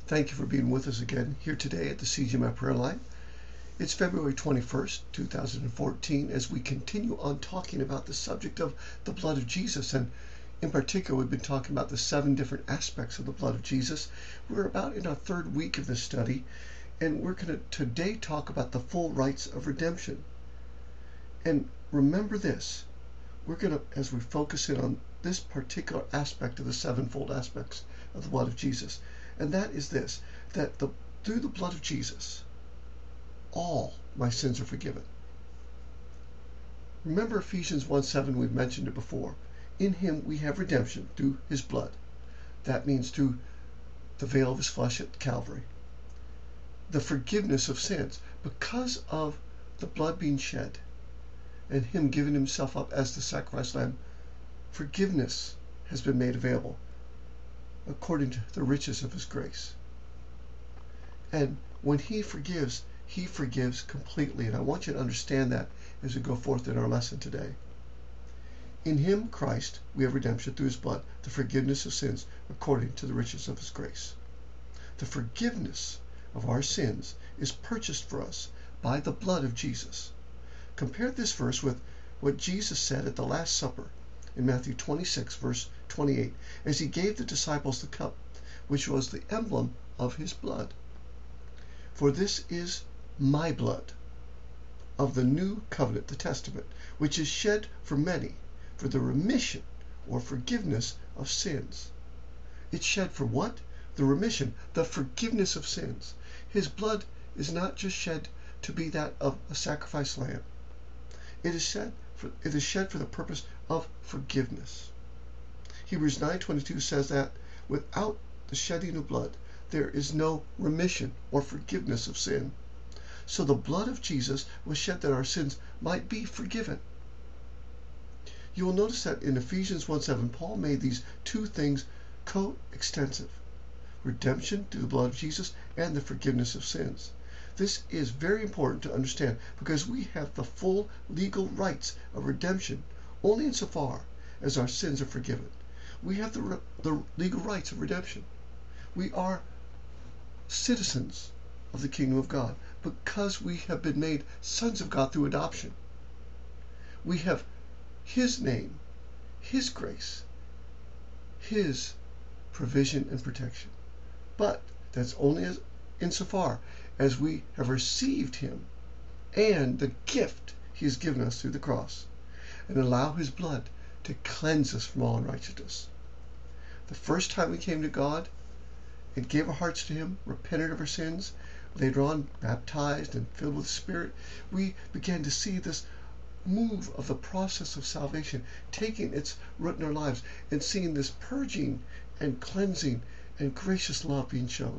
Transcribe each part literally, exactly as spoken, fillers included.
Thank you for being with us again here today at the C G M I Prayer Line. It's February twenty-first, two thousand fourteen, as we continue on talking about the subject of the blood of Jesus. And in particular, we've been talking about the seven different aspects of the blood of Jesus. We're about in our third week of this study, and we're going to today talk about the full rights of redemption. And remember this, we're going to, as we focus in on this particular aspect of the sevenfold aspects of the blood of Jesus, and that is this, that the, through the blood of Jesus, all my sins are forgiven. Remember Ephesians one seven, we've mentioned it before. In him we have redemption through his blood. That means through the veil of his flesh at Calvary. The forgiveness of sins, because of the blood being shed and him giving himself up as the sacrifice lamb, forgiveness has been made available according to the riches of his grace. And when he forgives, he forgives completely. And I want you to understand that as we go forth in our lesson today. In him, Christ, we have redemption through his blood, the forgiveness of sins according to the riches of his grace. The forgiveness of our sins is purchased for us by the blood of Jesus. Compare this verse with what Jesus said at the Last Supper in Matthew twenty-six, verse twenty-eight, as he gave the disciples the cup, which was the emblem of his blood. For this is my blood of the new covenant, the testament, which is shed for many for the remission or forgiveness of sins. It's shed for what? The remission, the forgiveness of sins. His blood is not just shed to be that of a sacrifice lamb. It is shed for, it is shed for the purpose of forgiveness. Hebrews nine twenty-two says that without the shedding of blood, there is no remission or forgiveness of sin. So the blood of Jesus was shed that our sins might be forgiven. You will notice that in Ephesians one seven, Paul made these two things co-extensive: redemption through the blood of Jesus and the forgiveness of sins. This is very important to understand because we have the full legal rights of redemption only insofar as our sins are forgiven. We have the, the legal rights of redemption. We are citizens of the kingdom of God because we have been made sons of God through adoption. We have his name, his grace, his provision and protection. But that's only as insofar as we have received him and the gift he has given us through the cross, and allow his blood to cleanse us from all unrighteousness. The first time we came to God and gave our hearts to him, repented of our sins, later on baptized and filled with the Spirit, we began to see this move of the process of salvation taking its root in our lives and seeing this purging and cleansing and gracious love being shown.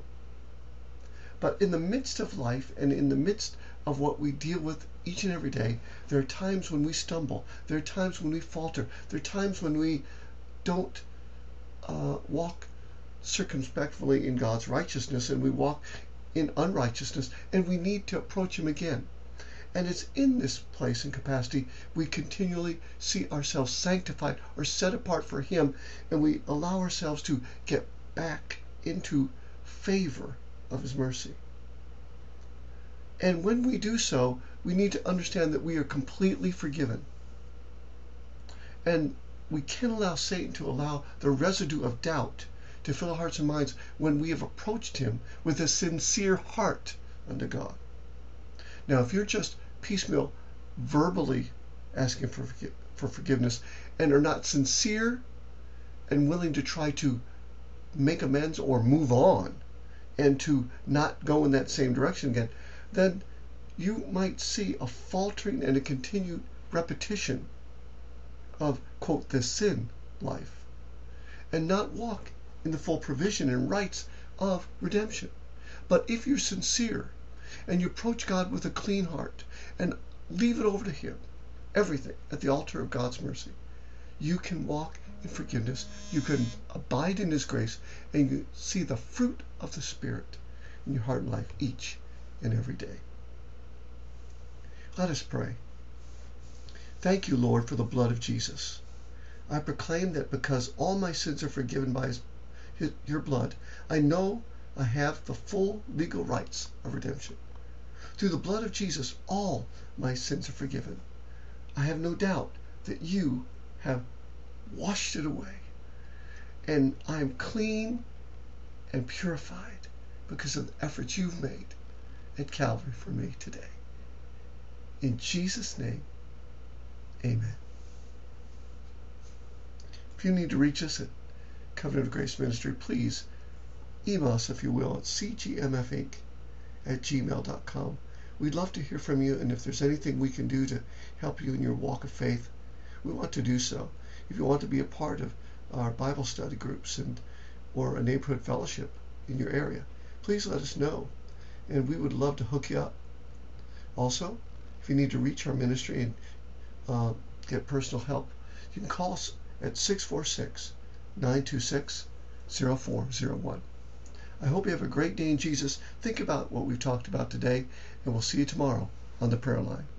But in the midst of life and in the midst of what we deal with each and every day, there are times when we stumble. There are times when we falter. There are times when we don't uh, walk circumspectly in God's righteousness and we walk in unrighteousness, and we need to approach him again. And it's in this place and capacity we continually see ourselves sanctified or set apart for him, and we allow ourselves to get back into favor of his mercy. And when we do so, we need to understand that we are completely forgiven. And we can't allow Satan to allow the residue of doubt to fill our hearts and minds when we have approached him with a sincere heart unto God. Now, if you're just piecemeal, verbally asking for for forgiveness and are not sincere and willing to try to make amends or move on and to not go in that same direction again, then you might see a faltering and a continued repetition of, quote, the sin life, and not walk in the full provision and rights of redemption. But if you're sincere and you approach God with a clean heart and leave it over to him, everything at the altar of God's mercy, you can walk in forgiveness, you can abide in his grace, and you see the fruit of the Spirit in your heart and life each and every day. Let us pray. Thank you, Lord, for the blood of Jesus. I proclaim that because all my sins are forgiven by his, his, your blood, I know I have the full legal rights of redemption. Through the blood of Jesus, all my sins are forgiven. I have no doubt that you have washed it away. And I am clean and purified because of the efforts you've made at Calvary for me today. In Jesus' name, amen. If you need to reach us at Covenant of Grace Ministry, please email us, if you will, at c g m f inc at gmail dot com. We'd love to hear from you, and if there's anything we can do to help you in your walk of faith, we want to do so. If you want to be a part of our Bible study groups and or a neighborhood fellowship in your area, please let us know, and we would love to hook you up. Also, if you need to reach our ministry and uh, get personal help, you can call us at six four six, nine two six, zero four zero one. I hope you have a great day in Jesus. Think about what we've talked about today, and we'll see you tomorrow on the prayer line.